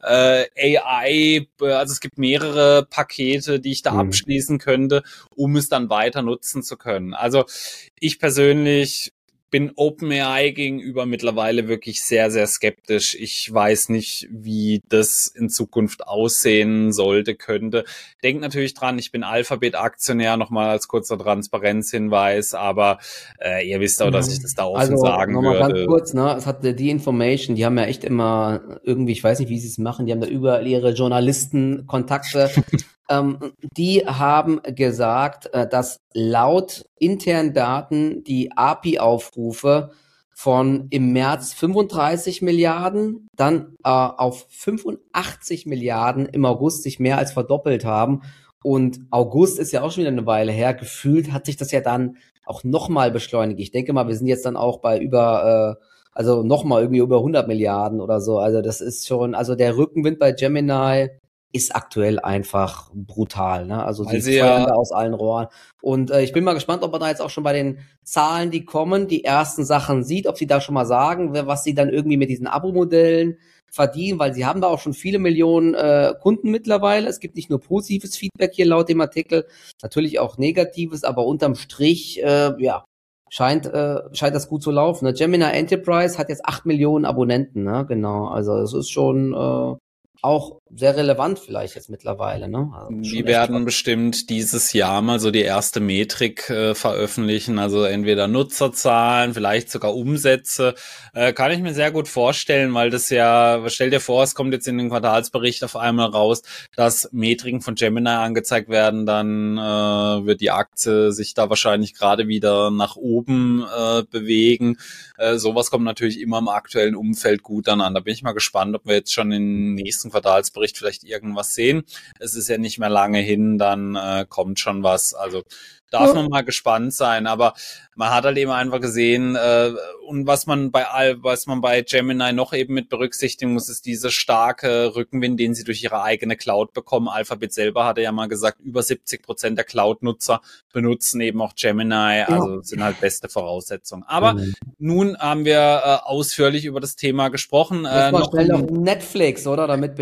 äh, A I, also es gibt mehrere Pakete, die ich da Mhm. abschließen könnte, um es dann weiter nutzen zu können. Also ich persönlich bin OpenAI gegenüber mittlerweile wirklich sehr, sehr skeptisch. Ich weiß nicht, wie das in Zukunft aussehen sollte, könnte. Denkt natürlich dran, ich bin Alphabet-Aktionär, nochmal als kurzer Transparenzhinweis, aber äh, ihr wisst auch, dass ich das da offen Also sagen nochmal ganz würde. kurz, ne, es hat die Information, die haben ja echt immer irgendwie, ich weiß nicht, wie sie es machen, die haben da überall ihre Journalistenkontakte. ähm, die haben gesagt, äh, dass laut internen Daten die A P I-Aufrufe von im März fünfunddreißig Milliarden, dann äh, auf fünfundachtzig Milliarden im August sich mehr als verdoppelt haben. Und August ist ja auch schon wieder eine Weile her. Gefühlt hat sich das ja dann auch nochmal beschleunigt. Ich denke mal, wir sind jetzt dann auch bei über, äh, also nochmal irgendwie über hundert Milliarden oder so. Also das ist schon, also der Rückenwind bei Gemini ist aktuell einfach brutal, ne? Also Weil sie sie feuern ja da aus allen Rohren. Und äh, ich bin mal gespannt, ob man da jetzt auch schon bei den Zahlen, die kommen, die ersten Sachen sieht, ob sie da schon mal sagen, was sie dann irgendwie mit diesen Abo-Modellen verdienen, weil sie haben da auch schon viele Millionen äh, Kunden mittlerweile. Es gibt nicht nur positives Feedback hier laut dem Artikel, natürlich auch negatives, aber unterm Strich, äh, ja, scheint äh, scheint das gut zu laufen. Ne? Gemini Enterprise hat jetzt acht Millionen Abonnenten, ne? Genau, also es ist schon äh, auch sehr relevant vielleicht jetzt mittlerweile, ne? Also schon die echt werden was. bestimmt dieses Jahr mal so die erste Metrik äh, veröffentlichen, also entweder Nutzerzahlen, vielleicht sogar Umsätze. Äh, kann ich mir sehr gut vorstellen, weil das ja, stell dir vor, es kommt jetzt in den Quartalsbericht auf einmal raus, dass Metriken von Gemini angezeigt werden, dann äh, wird die Aktie sich da wahrscheinlich gerade wieder nach oben äh, bewegen. Äh, sowas kommt natürlich immer im aktuellen Umfeld gut dann an. Da bin ich mal gespannt, ob wir jetzt schon im nächsten Quartalsbericht vielleicht irgendwas sehen. Es ist ja nicht mehr lange hin, dann äh, kommt schon was. Also darf man mal gespannt sein, aber man hat halt eben einfach gesehen, äh, und was man bei all, was man bei Gemini noch eben mit berücksichtigen muss, ist diese starke Rückenwind, den sie durch ihre eigene Cloud bekommen. Alphabet selber hatte ja mal gesagt, über siebzig Prozent der Cloud-Nutzer benutzen eben auch Gemini, also sind halt beste Voraussetzungen. Aber Mhm. nun haben wir äh, ausführlich über das Thema gesprochen. Jetzt Äh, mal noch schnell noch ein Netflix, oder? Damit wir hier die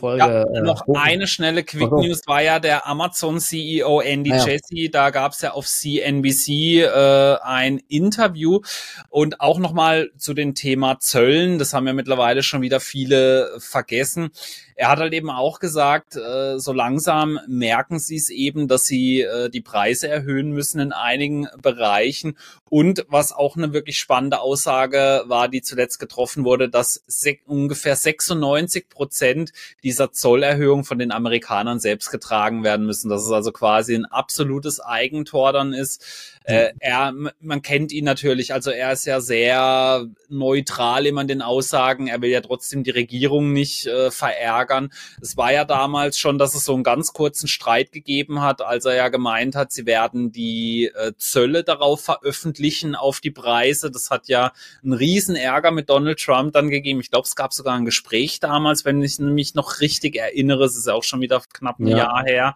Folge. Ja, noch äh, eine schnelle Quick News war ja der Amazon-C E O Andy Ja. Jassy. Da gab es ja auf C N B C äh, ein Interview und auch nochmal zu dem Thema Zöllen. Das haben ja mittlerweile schon wieder viele vergessen. Er hat halt eben auch gesagt, äh, so langsam merken sie es eben, dass sie äh, die Preise erhöhen müssen in einigen Bereichen. Und was auch eine wirklich spannende Aussage war, die zuletzt getroffen wurde, dass se- ungefähr sechsundneunzig Prozent dieser Zollerhöhung von den Amerikanern selbst getragen werden müssen. Dass es also quasi ein absolutes Eigentor dann ist. Äh, er, man kennt ihn natürlich, also er ist ja sehr neutral immer in den Aussagen. Er will ja trotzdem die Regierung nicht äh, verärgern. Es war ja damals schon, dass es so einen ganz kurzen Streit gegeben hat, als er ja gemeint hat, sie werden die äh, Zölle darauf veröffentlichen auf die Preise. Das hat ja einen riesen Ärger mit Donald Trump dann gegeben. Ich glaube, es gab sogar ein Gespräch damals, wenn ich mich noch richtig erinnere. Es ist ja auch schon wieder knapp ein Ja. Jahr her.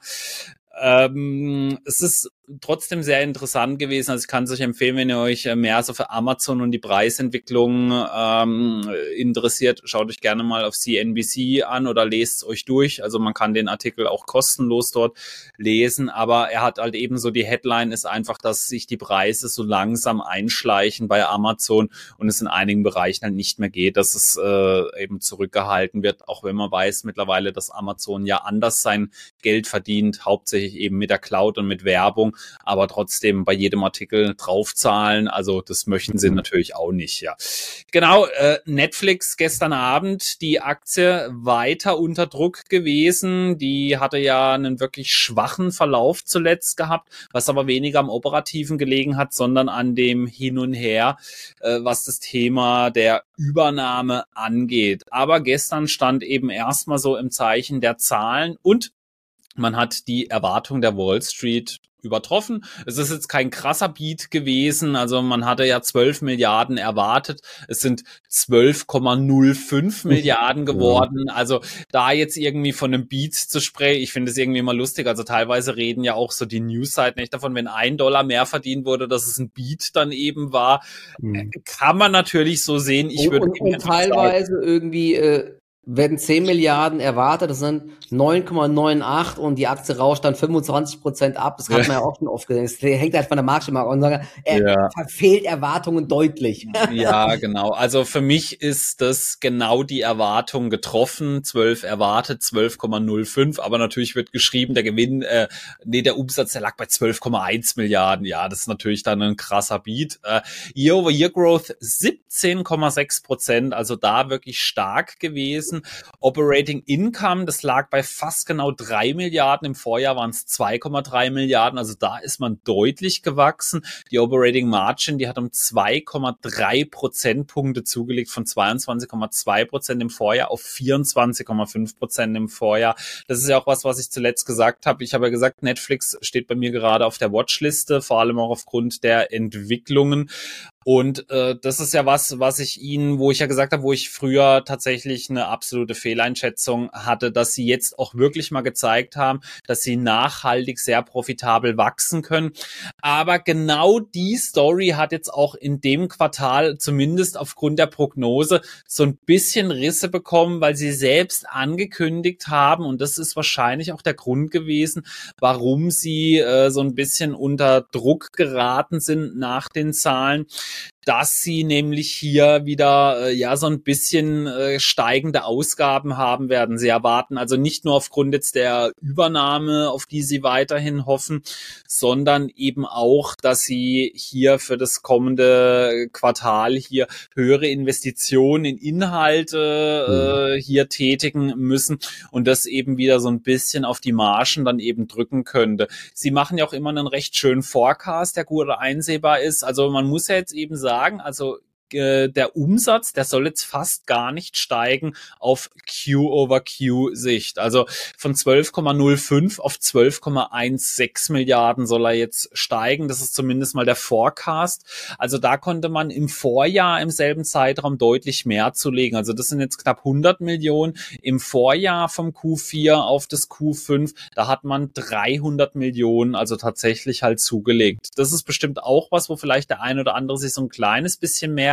Ähm, es ist trotzdem sehr interessant gewesen. Also ich kann es euch empfehlen, wenn ihr euch mehr so für Amazon und die Preisentwicklung ähm, interessiert, schaut euch gerne mal auf C N B C an oder lest es euch durch. Also man kann den Artikel auch kostenlos dort lesen, aber er hat halt eben so, die Headline ist einfach, dass sich die Preise so langsam einschleichen bei Amazon und es in einigen Bereichen halt nicht mehr geht, dass es äh, eben zurückgehalten wird, auch wenn man weiß mittlerweile, dass Amazon ja anders sein Geld verdient, hauptsächlich eben mit der Cloud und mit Werbung, aber trotzdem bei jedem Artikel draufzahlen, also das möchten sie natürlich auch nicht, ja. Genau, äh, Netflix gestern Abend, die Aktie weiter unter Druck gewesen, die hatte ja einen wirklich schwachen Verlauf zuletzt gehabt, was aber weniger am Operativen gelegen hat, sondern an dem Hin und Her, äh, was das Thema der Übernahme angeht. Aber gestern stand eben erstmal so im Zeichen der Zahlen und man hat die Erwartung der Wall Street übertroffen. Es ist jetzt kein krasser Beat gewesen, also man hatte ja zwölf Milliarden erwartet, es sind zwölf Komma null fünf Milliarden geworden, also da jetzt irgendwie von einem Beat zu sprechen, ich finde es irgendwie immer lustig, also teilweise reden ja auch so die News-Seiten nicht davon, wenn ein Dollar mehr verdient wurde, dass es ein Beat dann eben war, mhm. Kann man natürlich so sehen. Ich und, würde und, und teilweise sagen, irgendwie äh werden zehn Milliarden erwartet, das sind neun Komma neunundachtzig und die Aktie rauscht dann fünfundzwanzig Prozent ab. Das hat man ja auch schon oft gesehen. Das hängt halt von der Marktstimmung ab und sagen, er ja. verfehlt Erwartungen deutlich. Ja, genau. Also für mich ist das genau die Erwartung getroffen. zwölf erwartet, zwölf Komma null fünf, aber natürlich wird geschrieben, der Gewinn, äh, nee, der Umsatz, der lag bei zwölf Komma eins Milliarden. Ja, das ist natürlich dann ein krasser Beat. Äh, Year-over-Year-Growth siebzehn Komma sechs Prozent, also da wirklich stark gewesen. Operating Income, das lag bei fast genau drei Milliarden. Im Vorjahr waren es zwei Komma drei Milliarden. Also da ist man deutlich gewachsen. Die Operating Margin, die hat um zwei Komma drei Prozentpunkte zugelegt, von zweiundzwanzig Komma zwei Prozent im Vorjahr auf vierundzwanzig Komma fünf Prozent im Vorjahr. Das ist ja auch was, was ich zuletzt gesagt habe. Ich habe ja gesagt, Netflix steht bei mir gerade auf der Watchliste, vor allem auch aufgrund der Entwicklungen. Und äh, das ist ja was, was ich Ihnen, wo ich ja gesagt habe, wo ich früher tatsächlich eine absolute Fehleinschätzung hatte, dass Sie jetzt auch wirklich mal gezeigt haben, dass Sie nachhaltig sehr profitabel wachsen können. Aber genau die Story hat jetzt auch in dem Quartal, zumindest aufgrund der Prognose, so ein bisschen Risse bekommen, weil Sie selbst angekündigt haben, und das ist wahrscheinlich auch der Grund gewesen, warum Sie äh, so ein bisschen unter Druck geraten sind nach den Zahlen, dass sie nämlich hier wieder äh, ja so ein bisschen äh, steigende Ausgaben haben werden. Sie erwarten also nicht nur aufgrund jetzt der Übernahme, auf die sie weiterhin hoffen, sondern eben auch, dass sie hier für das kommende Quartal hier höhere Investitionen in Inhalte äh, hier tätigen müssen und das eben wieder so ein bisschen auf die Margen dann eben drücken könnte. Sie machen ja auch immer einen recht schönen Forecast, der gut einsehbar ist. Also man muss ja jetzt eben sagen, also äh, der Umsatz, der soll jetzt fast gar nicht steigen auf Q-over-Q-Sicht. Also von zwölf Komma null fünf auf zwölf Komma sechzehn Milliarden soll er jetzt steigen. Das ist zumindest mal der Forecast. Also da konnte man im Vorjahr im selben Zeitraum deutlich mehr zulegen. Also das sind jetzt knapp hundert Millionen. Im Vorjahr vom Q vier auf das Q fünf, da hat man dreihundert Millionen, also tatsächlich halt zugelegt. Das ist bestimmt auch was, wo vielleicht der ein oder andere sich so ein kleines bisschen mehr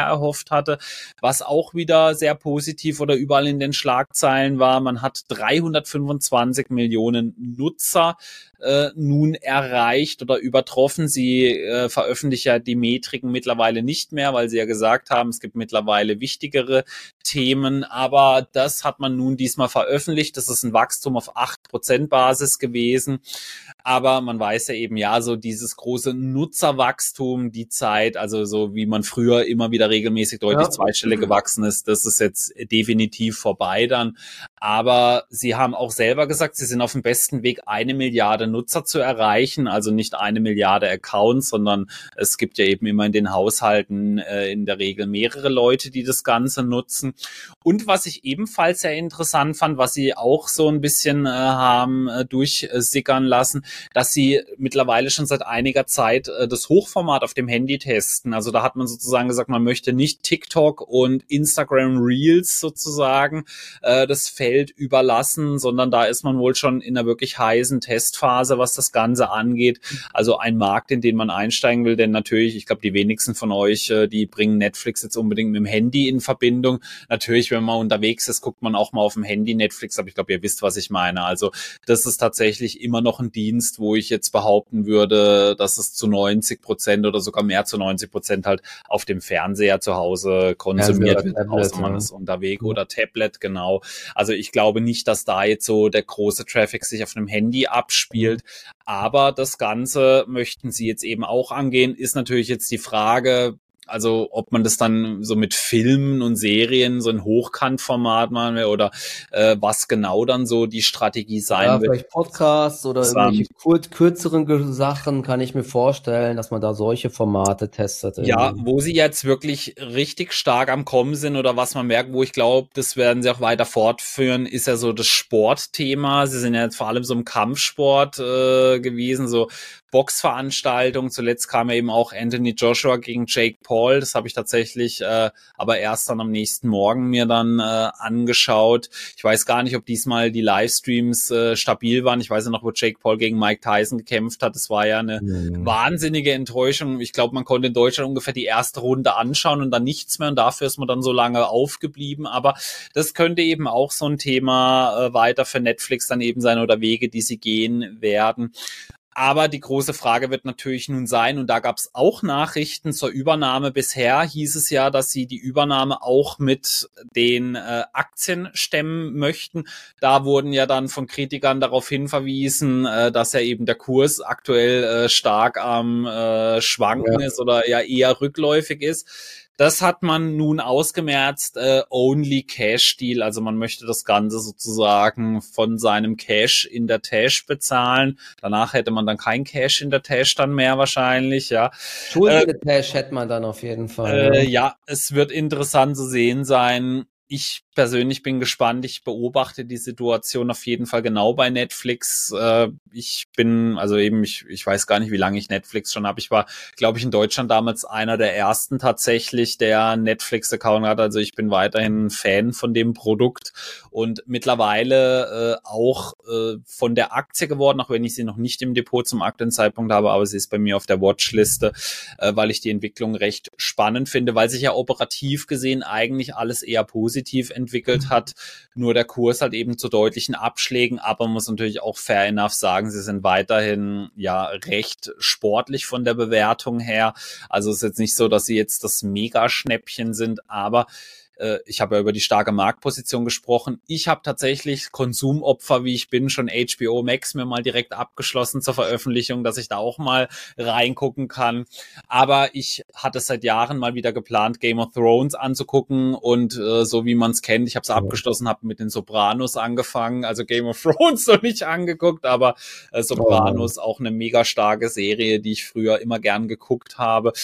erhofft hatte. Was auch wieder sehr positiv oder überall in den Schlagzeilen war, man hat dreihundertfünfundzwanzig Millionen Nutzer äh, nun erreicht oder übertroffen. Sie äh, veröffentlichen ja die Metriken mittlerweile nicht mehr, weil sie ja gesagt haben, es gibt mittlerweile wichtigere Themen, aber das hat man nun diesmal veröffentlicht. Das ist ein Wachstum auf acht Prozent Basis gewesen. Aber man weiß ja eben, ja, so dieses große Nutzerwachstum, die Zeit, also so wie man früher immer wieder regelmäßig deutlich Ja. zweistellig gewachsen ist, das ist jetzt definitiv vorbei dann. Aber sie haben auch selber gesagt, sie sind auf dem besten Weg, eine Milliarde Nutzer zu erreichen, also nicht eine Milliarde Accounts, sondern es gibt ja eben immer in den Haushalten äh, in der Regel mehrere Leute, die das Ganze nutzen. Und was ich ebenfalls sehr interessant fand, was sie auch so ein bisschen äh, haben äh, durchsickern lassen, dass sie mittlerweile schon seit einiger Zeit äh, das Hochformat auf dem Handy testen. Also da hat man sozusagen gesagt, man möchte nicht TikTok und Instagram Reels sozusagen äh, das Feld überlassen, sondern da ist man wohl schon in einer wirklich heißen Testphase, was das Ganze angeht. Also ein Markt, in den man einsteigen will, denn natürlich, ich glaube, die wenigsten von euch, äh, die bringen Netflix jetzt unbedingt mit dem Handy in Verbindung. Natürlich, wenn man unterwegs ist, guckt man auch mal auf dem Handy Netflix, aber ich glaube, ihr wisst, was ich meine. Also das ist tatsächlich immer noch ein Dienst, wo ich jetzt behaupten würde, dass es zu neunzig Prozent oder sogar mehr zu neunzig Prozent halt auf dem Fernseher zu Hause konsumiert Fernseher, wird, Tablet, außer man ja. ist unterwegs Ja. oder Tablet, genau. Also ich glaube nicht, dass da jetzt so der große Traffic sich auf einem Handy abspielt, aber das Ganze möchten sie jetzt eben auch angehen, ist natürlich jetzt die Frage, also ob man das dann so mit Filmen und Serien, so ein Hochkantformat machen will oder äh, was genau dann so die Strategie sein Ja, wird. vielleicht Podcasts oder Interessant. irgendwelche kur kürzeren Ge- Sachen kann ich mir vorstellen, dass man da solche Formate testet. Ja, irgendwie. wo sie jetzt wirklich richtig stark am Kommen sind oder was man merkt, wo ich glaube, das werden sie auch weiter fortführen, ist ja so das Sportthema. Sie sind ja jetzt vor allem so im Kampfsport äh, gewesen, so Boxveranstaltungen. Zuletzt kam ja eben auch Anthony Joshua gegen Jake Paul. Das habe ich tatsächlich äh, aber erst dann am nächsten Morgen mir dann äh, angeschaut. Ich weiß gar nicht, ob diesmal die Livestreams äh, stabil waren. Ich weiß ja noch, wo Jake Paul gegen Mike Tyson gekämpft hat. Das war ja eine Mhm. wahnsinnige Enttäuschung. Ich glaube, man konnte in Deutschland ungefähr die erste Runde anschauen und dann nichts mehr und dafür ist man dann so lange aufgeblieben. Aber das könnte eben auch so ein Thema äh, weiter für Netflix dann eben sein oder Wege, die sie gehen werden. Aber die große Frage wird natürlich nun sein, und da gab es auch Nachrichten zur Übernahme. Bisher hieß es ja, dass sie die Übernahme auch mit den äh, Aktien stemmen möchten. Da wurden ja dann von Kritikern darauf hinverwiesen, äh, dass ja eben der Kurs aktuell äh, stark am äh, Schwanken Ja. ist oder ja eher rückläufig ist. Das hat man nun ausgemerzt, äh, Only Cash Deal, also man möchte das Ganze sozusagen von seinem Cash in der Tasche bezahlen. Danach hätte man dann kein Cash in der Tasche dann mehr wahrscheinlich, ja. Schulden Äh, in der Tasche hätte man dann auf jeden Fall. äh, Ja. ja, es wird interessant zu sehen sein. Ich persönlich bin gespannt. Ich beobachte die Situation auf jeden Fall genau bei Netflix. Äh, ich bin, also eben, ich, ich weiß gar nicht, wie lange ich Netflix schon habe. Ich war, glaube ich, in Deutschland damals einer der ersten tatsächlich, der Netflix-Account hat. Also ich bin weiterhin ein Fan von dem Produkt und mittlerweile äh, auch äh, von der Aktie geworden, auch wenn ich sie noch nicht im Depot zum aktuellen Zeitpunkt habe, aber sie ist bei mir auf der Watchliste, äh, weil ich die Entwicklung recht spannend finde, weil sich ja operativ gesehen eigentlich alles eher positiv entwickelt hat, nur der Kurs halt eben zu deutlichen Abschlägen, aber man muss natürlich auch fair enough sagen, sie sind weiterhin ja recht sportlich von der Bewertung her, also es ist jetzt nicht so, dass sie jetzt das Mega-Schnäppchen sind, aber ich habe ja über die starke Marktposition gesprochen. Ich habe tatsächlich Konsumopfer, wie ich bin, schon H B O Max mir mal direkt abgeschlossen zur Veröffentlichung, dass ich da auch mal reingucken kann. Aber ich hatte seit Jahren mal wieder geplant, Game of Thrones anzugucken und äh, so wie man es kennt, ich habe es ja. abgeschlossen, habe mit den Sopranos angefangen, also Game of Thrones noch nicht angeguckt, aber äh, Sopranos oh. auch eine mega starke Serie, die ich früher immer gern geguckt habe.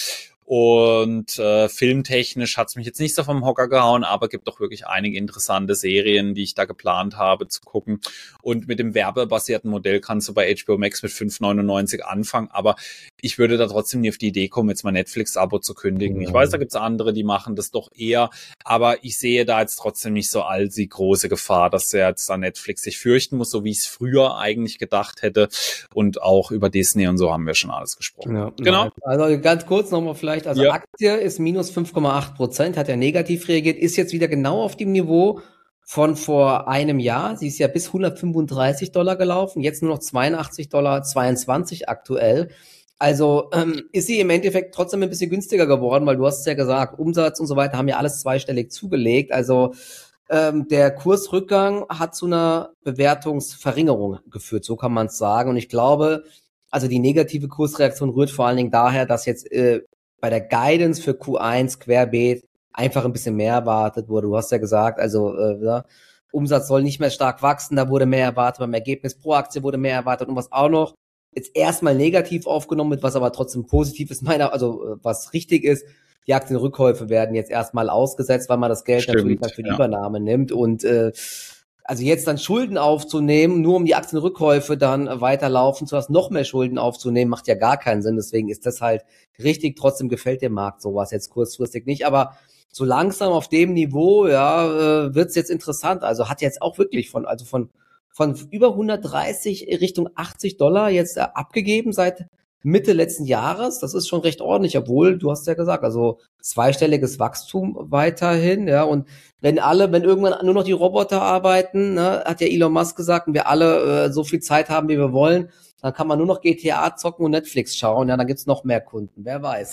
Und äh, filmtechnisch hat's mich jetzt nicht so vom Hocker gehauen, aber gibt doch wirklich einige interessante Serien, die ich da geplant habe zu gucken. Und mit dem werbebasierten Modell kannst du bei H B O Max mit fünf neunundneunzig anfangen. Aber ich würde da trotzdem nie auf die Idee kommen, jetzt mein Netflix-Abo zu kündigen. Ja. Ich weiß, da gibt's andere, die machen das doch eher, aber ich sehe da jetzt trotzdem nicht so all die große Gefahr, dass er jetzt an Netflix sich fürchten muss, so wie ich es früher eigentlich gedacht hätte. Und auch über Disney und so haben wir schon alles gesprochen. Ja, genau. Also ganz kurz nochmal vielleicht, also Ja. Aktie ist minus fünf Komma acht Prozent, hat ja negativ reagiert, ist jetzt wieder genau auf dem Niveau von vor einem Jahr. Sie ist ja bis hundertfünfunddreißig Dollar gelaufen, jetzt nur noch zweiundachtzig Dollar zweiundzwanzig aktuell. Also ähm, ist sie im Endeffekt trotzdem ein bisschen günstiger geworden, weil du hast es ja gesagt, Umsatz und so weiter haben ja alles zweistellig zugelegt. Also ähm, der Kursrückgang hat zu einer Bewertungsverringerung geführt, so kann man es sagen. Und ich glaube, also die negative Kursreaktion rührt vor allen Dingen daher, dass jetzt äh, bei der Guidance für Q eins querbeet einfach ein bisschen mehr erwartet wurde. Du hast ja gesagt, also äh, ja, Umsatz soll nicht mehr stark wachsen, da wurde mehr erwartet, beim Ergebnis pro Aktie wurde mehr erwartet und was auch noch jetzt erstmal negativ aufgenommen wird, was aber trotzdem positiv ist, meiner, also was richtig ist, die Aktienrückkäufe werden jetzt erstmal ausgesetzt, weil man das Geld Stimmt, natürlich dann für die ja. Übernahme nimmt und äh, also jetzt dann Schulden aufzunehmen, nur um die Aktienrückkäufe dann weiterlaufen zu lassen, noch mehr Schulden aufzunehmen, macht ja gar keinen Sinn. Deswegen ist das halt richtig. Trotzdem gefällt dem Markt sowas jetzt kurzfristig nicht. Aber so langsam auf dem Niveau, ja, äh, wird's jetzt interessant. Also hat jetzt auch wirklich von, also von von über hundertdreißig Richtung achtzig Dollar jetzt äh, abgegeben seit Mitte letzten Jahres. Das ist schon recht ordentlich, obwohl, du hast ja gesagt, also zweistelliges Wachstum weiterhin, ja, und wenn alle, wenn irgendwann nur noch die Roboter arbeiten, ne, hat ja Elon Musk gesagt, und wir alle äh, so viel Zeit haben, wie wir wollen, dann kann man nur noch G T A zocken und Netflix schauen, ja, dann gibt's noch mehr Kunden, wer weiß.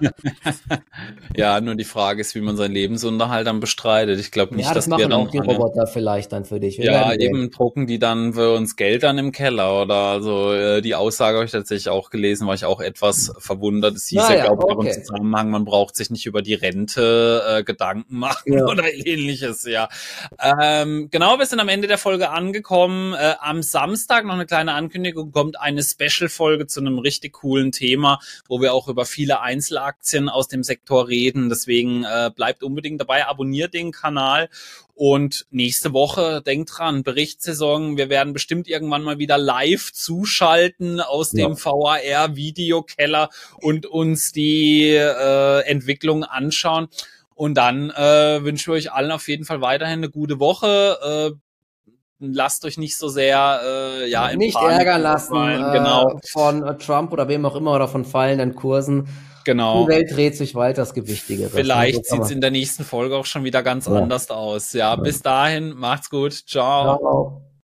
Ja, nur die Frage ist, wie man seinen Lebensunterhalt dann bestreitet. Ich glaube nicht, ja, das dass machen wir dann auch die alle, Roboter vielleicht dann für dich. Wir ja, werden sehen. eben drucken die dann für uns Geld dann im Keller oder also äh, die Aussage habe ich tatsächlich auch gelesen, war ich auch etwas verwundert. Es hieß Na ja, ja, glaube ich, auch im okay. Zusammenhang, man braucht sich nicht über die Rente äh, Gedanken machen Ja. oder ähnliches, ja. Ähm, genau, wir sind am Ende der Folge angekommen. Äh, am Samstag noch eine kleine Ankündigung, kommt eine Special-Folge zu einem richtig coolen Thema, wo wir auch über viele Einzelaktien aus dem Sektor reden. Deswegen äh, bleibt unbedingt dabei, abonniert den Kanal. Und nächste Woche, denkt dran, Berichtssaison, wir werden bestimmt irgendwann mal wieder live zuschalten aus Ja. dem V A R-Videokeller und uns die äh, Entwicklung anschauen. Und dann äh, wünschen wir euch allen auf jeden Fall weiterhin eine gute Woche. Äh, lasst euch nicht so sehr äh, ja in Nicht Panik ärgern lassen verfallen. äh, Genau, von äh, Trump oder wem auch immer oder von fallenden Kursen. genau. Die Welt dreht sich weiter, es gibt Wichtigeres. Vielleicht Also kann sieht's in der nächsten Folge auch schon wieder ganz Ja. anders aus. Ja, bis dahin, macht's gut. man- Ciao. Ciao.